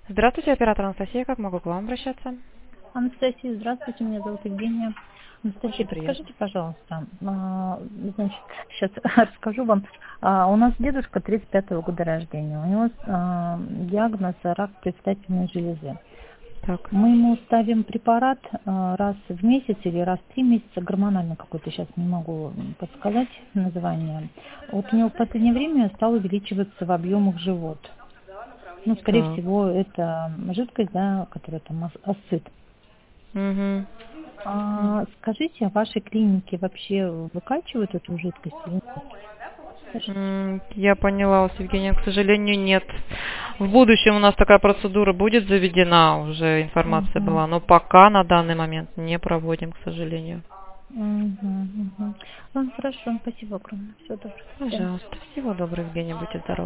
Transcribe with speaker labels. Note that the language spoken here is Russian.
Speaker 1: Здравствуйте, оператор Анастасия. Как могу к вам обращаться?
Speaker 2: Анастасия, здравствуйте, меня зовут Евгения.
Speaker 1: Очень
Speaker 2: Анастасия,
Speaker 1: приятно.
Speaker 2: подскажите, пожалуйста, значит, сейчас расскажу вам. У нас дедушка 35-го года рождения, у него диагноз рак предстательной железы.
Speaker 1: Так.
Speaker 2: Мы ему ставим препарат раз в месяц или раз в 3 месяца, гормональный какой-то, сейчас не могу подсказать название. Вот у него в последнее время стал увеличиваться в объемах живот. Ну, скорее
Speaker 1: Так.
Speaker 2: всего, это жидкость, да, которая там асцит.
Speaker 1: Угу.
Speaker 2: Скажите, а в вашей клинике вообще выкачивают эту жидкость или нет? Скажите.
Speaker 1: Я поняла вас, Евгения. К сожалению, нет. В будущем у нас такая процедура будет заведена, уже информация
Speaker 2: Угу.
Speaker 1: была, но пока на данный момент не проводим, к сожалению.
Speaker 2: Угу. Ну, хорошо, спасибо огромное. Всего доброго. До свидания.
Speaker 1: Пожалуйста. Всего доброго, Евгения. Будьте здоровы.